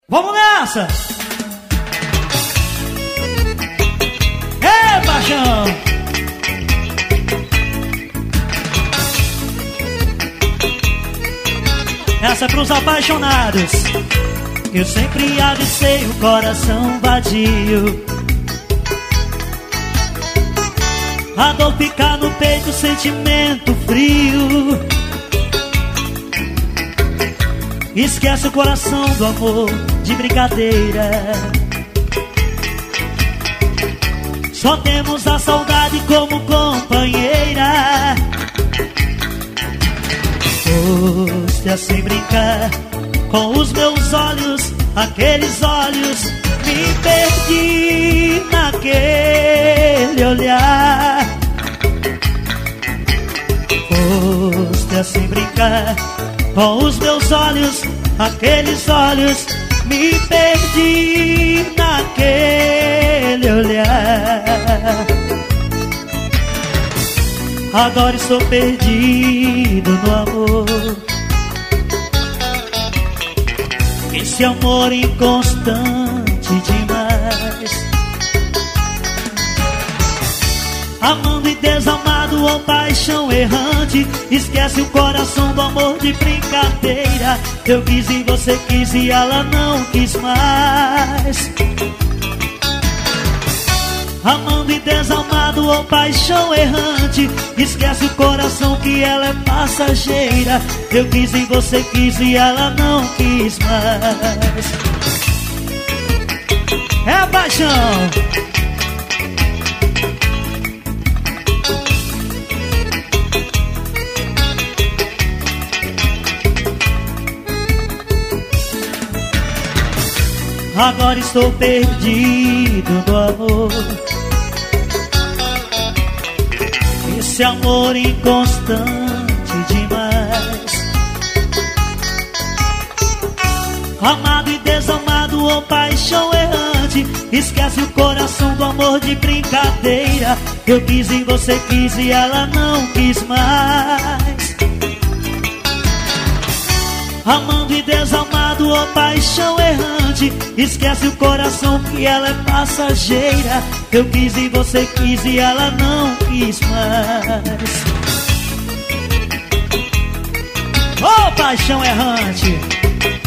Vamos nessa! Ei, paixão! Essa é pros apaixonados. Eu sempre avisei o coração vadio. A dor fica no peito, sentimento frio. Esquece o coração do amor de brincadeira. Só temos a saudade como companheira. Foste assim brincar com os meus olhos, aqueles olhos. Me perdi naquele olhar. Foste assim brincar com os meus olhos, aqueles olhos. Me perdi naquele olhar. Agora estou perdido no amor. Esse amor inconstante demais. Amando e desamado ou paixão errante. Esquece o coração do amor de brincadeira. Eu quis e você quis e ela não quis mais. Amando e desamado ou paixão errante. Esquece o coração que ela é passageira. Eu quis e você quis e ela não quis mais. É a paixão. Agora estou perdido no amor. Esse amor inconstante demais. Amado e desamado ou paixão errante. Esquece o coração do amor de brincadeira. Eu quis e você quis e ela não quis mais. Amando e desamado ou paixão errante. Esquece o coração que ela é passageira. Eu quis e você quis e ela não quis mais. Oh, paixão errante.